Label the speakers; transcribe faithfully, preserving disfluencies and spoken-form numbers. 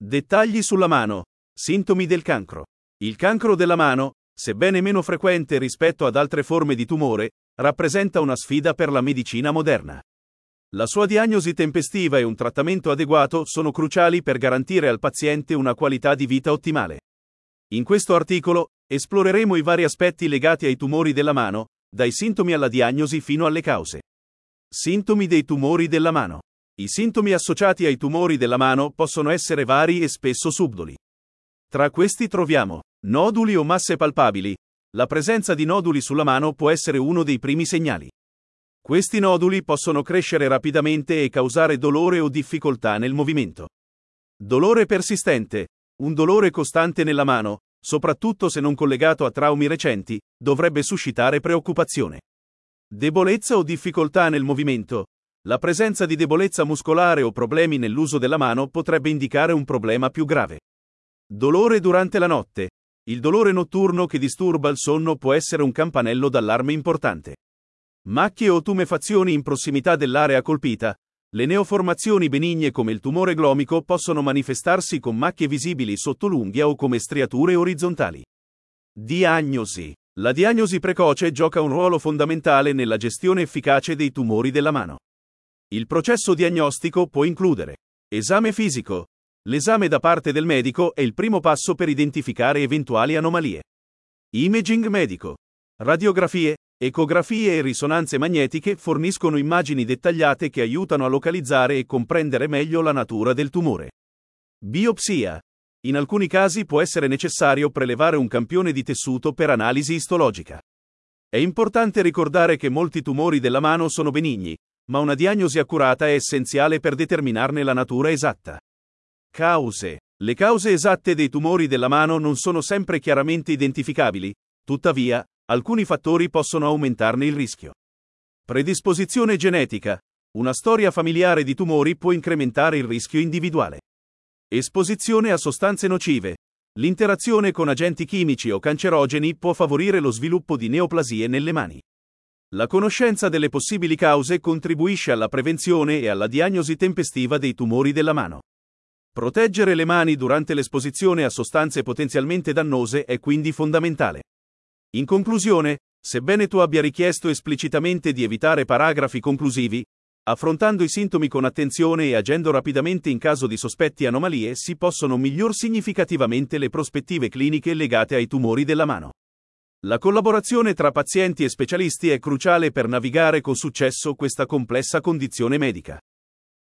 Speaker 1: Dettagli sulla mano. Sintomi del cancro. Il cancro della mano, sebbene meno frequente rispetto ad altre forme di tumore, rappresenta una sfida per la medicina moderna. La sua diagnosi tempestiva e un trattamento adeguato sono cruciali per garantire al paziente una qualità di vita ottimale. In questo articolo, esploreremo i vari aspetti legati ai tumori della mano, dai sintomi alla diagnosi fino alle cause. Sintomi dei tumori della mano. I sintomi associati ai tumori della mano possono essere vari e spesso subdoli. Tra questi troviamo noduli o masse palpabili. La presenza di noduli sulla mano può essere uno dei primi segnali. Questi noduli possono crescere rapidamente e causare dolore o difficoltà nel movimento. Dolore persistente. Un dolore costante nella mano, soprattutto se non collegato a traumi recenti, dovrebbe suscitare preoccupazione. Debolezza o difficoltà nel movimento. La presenza di debolezza muscolare o problemi nell'uso della mano potrebbe indicare un problema più grave. Dolore durante la notte. Il dolore notturno che disturba il sonno può essere un campanello d'allarme importante. Macchie o tumefazioni in prossimità dell'area colpita. Le neoformazioni benigne come il tumore glomico possono manifestarsi con macchie visibili sotto l'unghia o come striature orizzontali. Diagnosi. La diagnosi precoce gioca un ruolo fondamentale nella gestione efficace dei tumori della mano. Il processo diagnostico può includere esame fisico. L'esame da parte del medico è il primo passo per identificare eventuali anomalie. Imaging medico. Radiografie, ecografie e risonanze magnetiche forniscono immagini dettagliate che aiutano a localizzare e comprendere meglio la natura del tumore. Biopsia. In alcuni casi può essere necessario prelevare un campione di tessuto per analisi istologica. È importante ricordare che molti tumori della mano sono benigni, ma una diagnosi accurata è essenziale per determinarne la natura esatta. Cause. Le cause esatte dei tumori della mano non sono sempre chiaramente identificabili, tuttavia, alcuni fattori possono aumentarne il rischio. Predisposizione genetica. Una storia familiare di tumori può incrementare il rischio individuale. Esposizione a sostanze nocive. L'interazione con agenti chimici o cancerogeni può favorire lo sviluppo di neoplasie nelle mani. La conoscenza delle possibili cause contribuisce alla prevenzione e alla diagnosi tempestiva dei tumori della mano. Proteggere le mani durante l'esposizione a sostanze potenzialmente dannose è quindi fondamentale. In conclusione, sebbene tu abbia richiesto esplicitamente di evitare paragrafi conclusivi, affrontando i sintomi con attenzione e agendo rapidamente in caso di sospetti anomalie si possono miglior significativamente le prospettive cliniche legate ai tumori della mano. La collaborazione tra pazienti e specialisti è cruciale per navigare con successo questa complessa condizione medica.